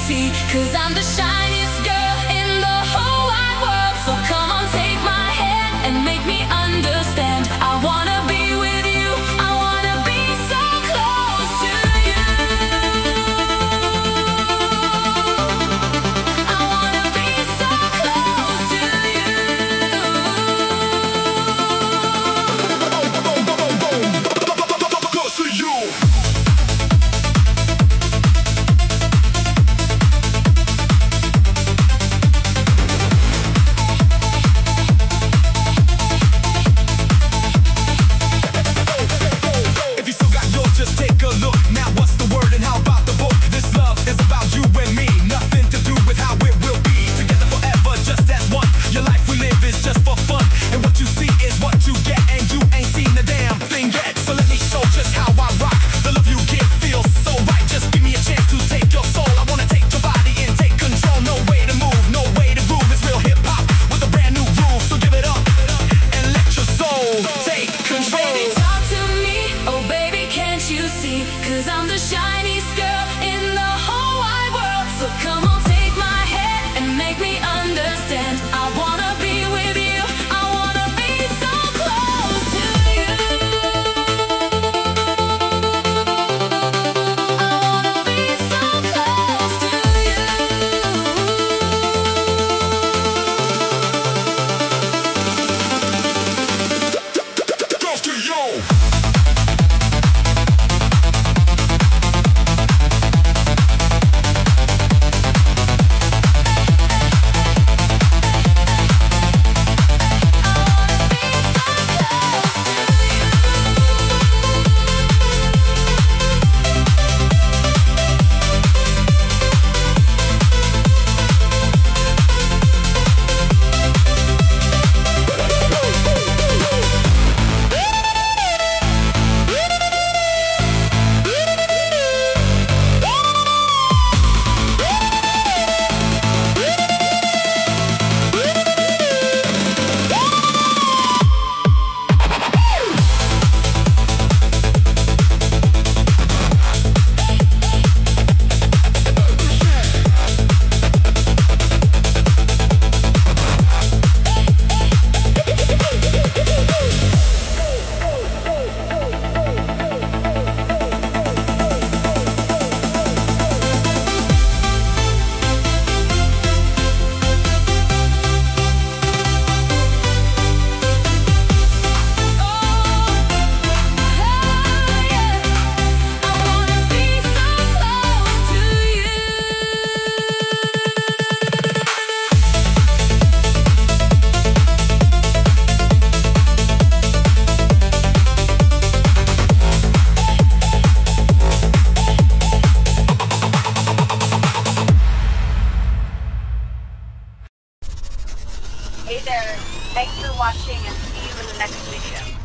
see, 'cause I'm the shiniest girl in the whole wide world. So come on, take my hand and make me understand. I wanna be with you, I wanna be so close to you. I wanna be so close to you. Close to you. Just take a look. Now what's the word and how about the book? This love is about you and me. Nothing to do with how it will be. Together forever, just as one. Your life we live is just for fun. And what you see is what you get. And you ain't seen a damn thing yet. So let me show just how I rock. The love you give feels so right. Just give me a chance to take your soul. I wanna take your body and take control. No way to move, no way to groove. It's real hip hop with a brand new groove. So give it up and let your soul take control. Baby, talk to me, oh baby, can't you see? 'Cause I'm the shiniest girl in the whole wide world. So come on, take my hand and make me understand. I wanna be with you, I wanna be so close to you. I wanna be so close to you. Close to you. Hey there, thanks for watching and see you in the next video.